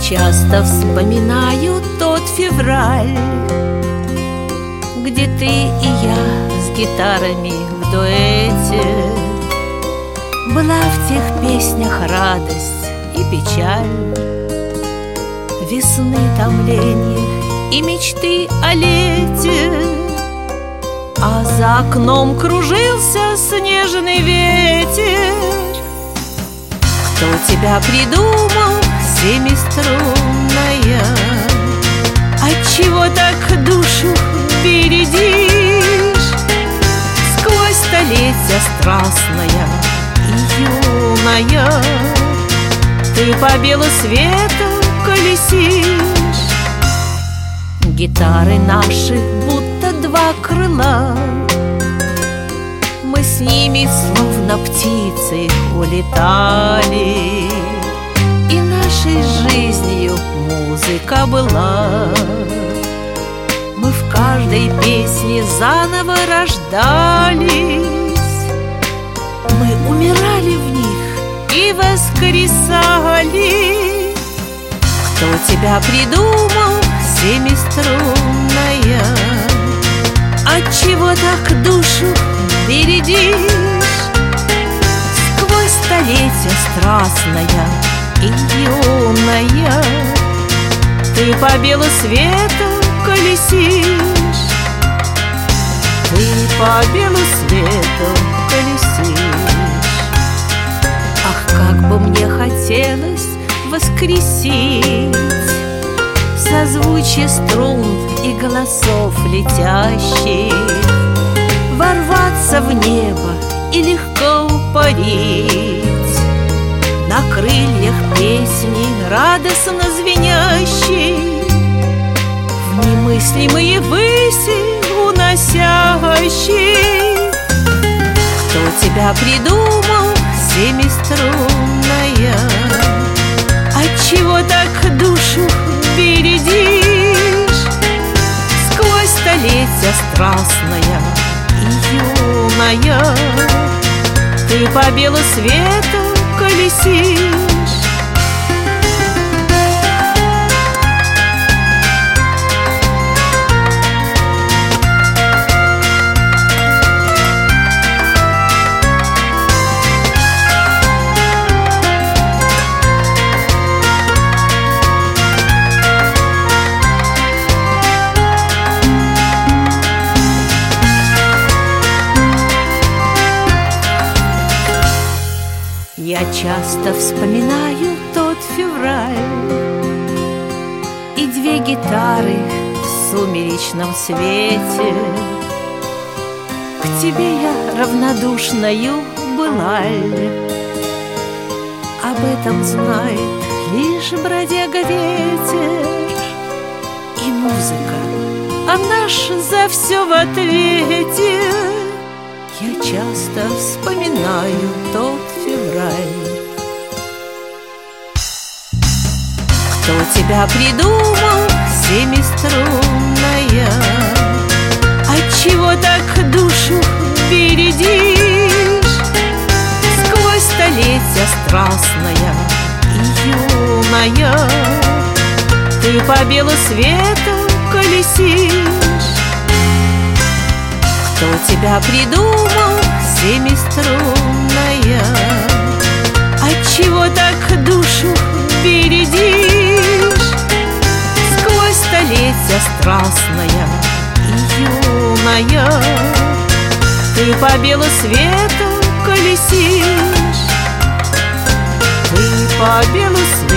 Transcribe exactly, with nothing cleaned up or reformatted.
часто вспоминаю тот февраль, где ты и я с гитарами в дуэте. Была в тех песнях радость и печаль, весны томление и мечты о лете. А за окном кружился снежный ветер. Кто тебя придумал, семиструнная? Отчего так душу бередишь? Сквозь столетия страстная и юная ты по белу свету колесишь. Гитары наши будто два крыла, мы с ними словно птицы улетали, и нашей жизнью музыка была. Мы в каждой песне заново рождались, мы умирали в них и воскресали. Кто тебя придумал, семиструнная? Отчего так душу бередишь? Сквозь столетия страстная и юная ты по белу свету колесишь. Ты по белу свету колесишь. Ах, как бы мне хотелось воскресить созвучие струн и голосов летящих, ворваться в небо и легко парить на крыльях песни радостно звенящей, в немыслимые выси уносящей. Кто тебя придумал, семиструнная? Отчего так душу бередишь? Сквозь столетия страстная и юная ты по белу свету колесишь. Я часто вспоминаю тот февраль и две гитары в сумеречном свете. К тебе я равнодушною былаль, об этом знает лишь бродяга ветер. И музыка, а наш за все в ответе. Я часто вспоминаю тот февраль. Кто тебя придумал, семиструнная? Отчего так душу бередишь? Сквозь столетия страстная и юная ты по белу свету колесишь. Кто тебя придумал, семиструнная? Отчего так душу бередишь? Сквозь столетия страстная и юная ты по белу свету колесишь. Ты по белу свету